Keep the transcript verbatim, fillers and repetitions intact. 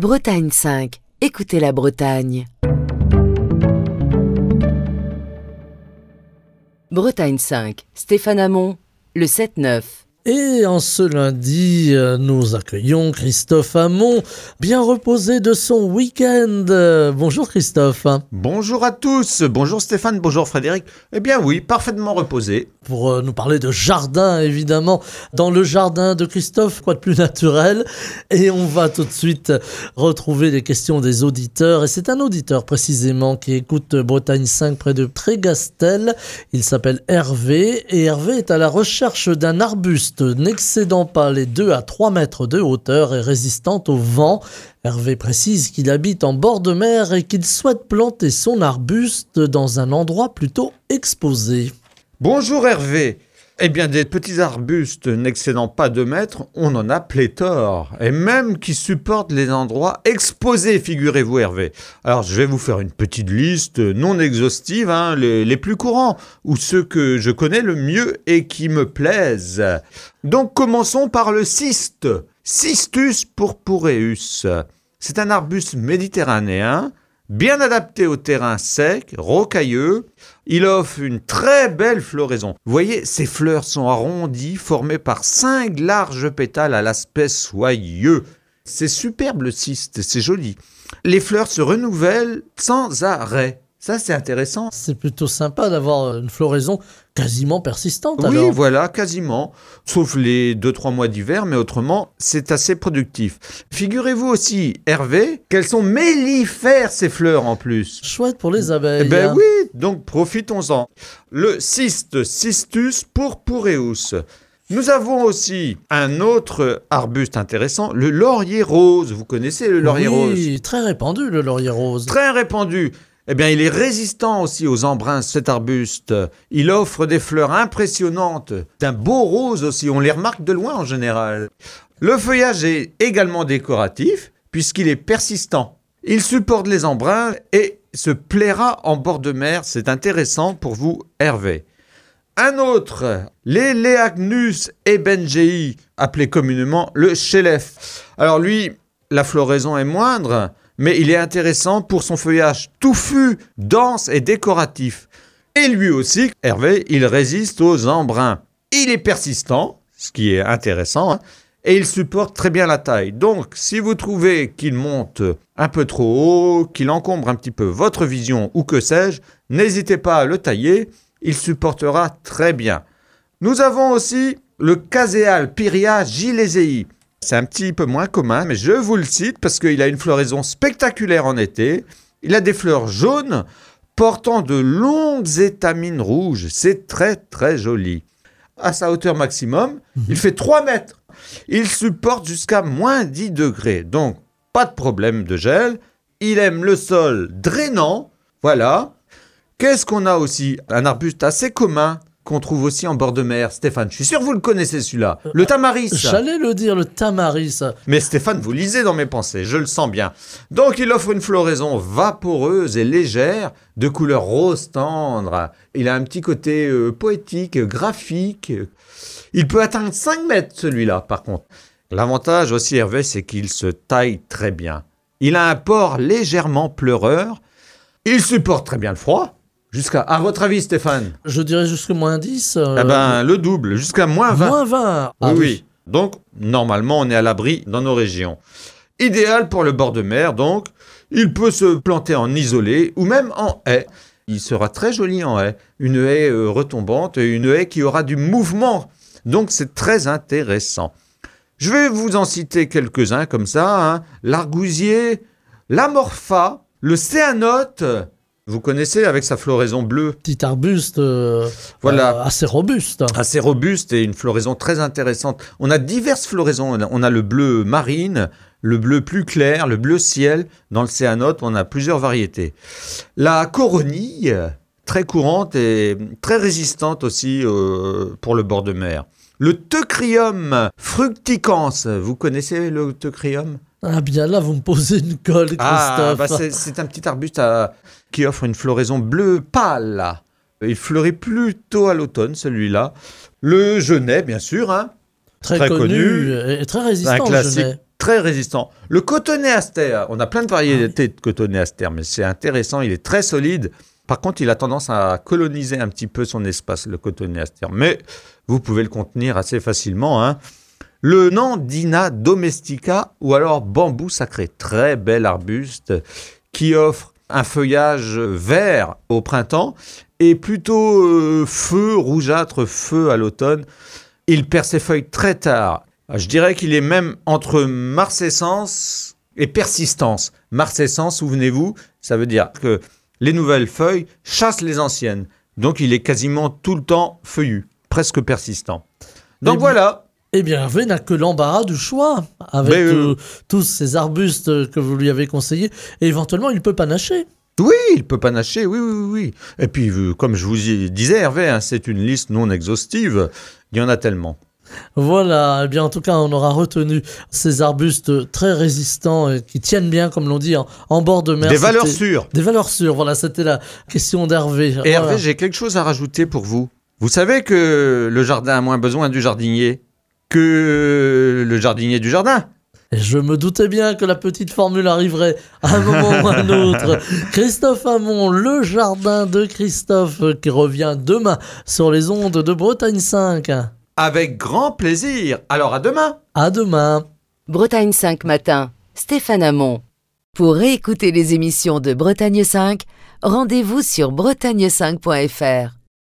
Bretagne cinq. Écoutez la Bretagne. Bretagne cinq. Stéphane Hamon, le sept neuf. Et en ce lundi, nous accueillons Christophe Hamon, bien reposé de son week-end. Bonjour Christophe. Bonjour à tous, bonjour Stéphane, bonjour Frédéric. Eh bien oui, parfaitement reposé. Pour nous parler de jardin, évidemment, dans le jardin de Christophe, quoi de plus naturel. Et on va tout de suite retrouver les questions des auditeurs. Et c'est un auditeur précisément qui écoute Bretagne cinq près de Trégastel. Il s'appelle Hervé et Hervé est à la recherche d'un arbuste n'excédant pas les deux à trois mètres de hauteur et résistante au vent. Hervé précise qu'il habite en bord de mer et qu'il souhaite planter son arbuste dans un endroit plutôt exposé. Bonjour Hervé. Eh bien, des petits arbustes n'excédant pas deux mètres, on en a pléthore. Et même qui supportent les endroits exposés, figurez-vous Hervé. Alors, je vais vous faire une petite liste non exhaustive, hein, les, les plus courants, ou ceux que je connais le mieux et qui me plaisent. Donc, commençons par le cyste. Cistus purpureus. C'est un arbuste méditerranéen, bien adapté au terrain sec, rocailleux. Il offre une très belle floraison. Vous voyez, ses fleurs sont arrondies, formées par cinq larges pétales à l'aspect soyeux. C'est superbe le cyste, c'est joli. Les fleurs se renouvellent sans arrêt. Ça, c'est intéressant. C'est plutôt sympa d'avoir une floraison quasiment persistante. Oui, alors. voilà, quasiment. Sauf les deux trois mois d'hiver, mais autrement, c'est assez productif. Figurez-vous aussi, Hervé, qu'elles sont mellifères, ces fleurs, en plus. Chouette pour les abeilles. Eh ben oui, donc profitons-en. Le cyste, Cistus purpureus. Nous avons aussi un autre arbuste intéressant, le laurier rose. Vous connaissez le laurier oui, rose ? Oui, très répandu, le laurier rose. Très répandu. Eh bien, il est résistant aussi aux embruns, cet arbuste. Il offre des fleurs impressionnantes, d'un beau rose aussi, on les remarque de loin en général. Le feuillage est également décoratif, puisqu'il est persistant. Il supporte les embruns et se plaira en bord de mer, c'est intéressant pour vous, Hervé. Un autre, l'Eleagnus ebengei, appelé communément le chélef. Alors lui, la floraison est moindre, mais il est intéressant pour son feuillage touffu, dense et décoratif. Et lui aussi, Hervé, il résiste aux embruns. Il est persistant, ce qui est intéressant, hein, et il supporte très bien la taille. Donc, si vous trouvez qu'il monte un peu trop haut, qu'il encombre un petit peu votre vision ou que sais-je, n'hésitez pas à le tailler, il supportera très bien. Nous avons aussi le Caséal Pyria gilesei. C'est un petit peu moins commun, mais je vous le cite parce qu'il a une floraison spectaculaire en été. Il a des fleurs jaunes portant de longues étamines rouges. C'est très très joli. À sa hauteur maximum, il fait trois mètres. Il supporte jusqu'à moins dix degrés. Donc, pas de problème de gel. Il aime le sol drainant. Voilà. Qu'est-ce qu'on a aussi ? Un arbuste assez commun qu'on trouve aussi en bord de mer. Stéphane, je suis sûr que vous le connaissez celui-là. Le tamaris. J'allais le dire, le tamaris. Mais Stéphane, vous lisez dans mes pensées, je le sens bien. Donc il offre une floraison vaporeuse et légère, de couleur rose tendre. Il a un petit côté euh, poétique, graphique. Il peut atteindre cinq mètres celui-là, par contre. L'avantage aussi, Hervé, c'est qu'il se taille très bien. Il a un port légèrement pleureur. Il supporte très bien le froid. Jusqu'à, à votre avis, Stéphane ? Je dirais jusqu'à moins dix. Euh... Eh ben, le double, jusqu'à moins vingt. Moins vingt. Ah oui, oui. Donc, normalement, on est à l'abri dans nos régions. Idéal pour le bord de mer, donc. Il peut se planter en isolé ou même en haie. Il sera très joli en haie. Une haie euh, retombante et une haie qui aura du mouvement. Donc, c'est très intéressant. Je vais vous en citer quelques-uns comme ça. Hein. L'argousier, l'amorpha, le céanote. Vous connaissez avec sa floraison bleue. Petit arbuste euh, voilà. euh, assez robuste. Assez robuste et une floraison très intéressante. On a diverses floraisons. On a le bleu marine, le bleu plus clair, le bleu ciel. Dans le céanote, on a plusieurs variétés. La coronille, très courante et très résistante aussi euh, pour le bord de mer. Le Teucrium fructicans. Vous connaissez le Teucrium ? Ah bien là, vous me posez une colle, Christophe. Ah, bah c'est, c'est un petit arbuste à, qui offre une floraison bleu pâle. Il fleurit plutôt à l'automne, celui-là. Le genêt, bien sûr, hein. Très, très connu, connu et très résistant, un le classique genêt. très résistant. Le cotonnet astère, on a plein de variétés de cotonnet astère, mais c'est intéressant, il est très solide. Par contre, il a tendance à coloniser un petit peu son espace, le cotonnet astère. Mais vous pouvez le contenir assez facilement, hein. Le Nandina domestica ou alors bambou sacré, très bel arbuste qui offre un feuillage vert au printemps et plutôt euh, feu, rougeâtre, feu à l'automne. Il perd ses feuilles très tard. Je dirais qu'il est même entre marcescence et persistance. Marcescence, souvenez-vous, ça veut dire que les nouvelles feuilles chassent les anciennes. Donc il est quasiment tout le temps feuillu, presque persistant. Donc Et voilà. Eh bien, Hervé n'a que l'embarras du choix avec Mais, euh, euh, tous ces arbustes que vous lui avez conseillés. Et éventuellement, il peut panacher. Oui, il peut panacher, oui, oui, oui. Et puis, euh, comme je vous disais, Hervé, hein, c'est une liste non exhaustive. Il y en a tellement. Voilà, eh bien en tout cas on aura retenu ces arbustes très résistants et qui tiennent bien comme l'on dit en, en bord de mer. Des valeurs C'était- sûres. Des valeurs sûres, voilà, c'était la question d'Hervé. Et Voilà. Hervé, j'ai quelque chose à rajouter pour vous. Vous savez que le jardin a moins besoin du jardinier que le jardinier du jardin. Et je me doutais bien que la petite formule arriverait à un moment ou à un autre. Christophe Hamon, le jardin de Christophe qui revient demain sur les ondes de Bretagne cinq. Avec grand plaisir. Alors à demain. À demain. Bretagne cinq matin, Stéphane Hamon. Pour réécouter les émissions de Bretagne cinq, rendez-vous sur bretagne cinq point f r.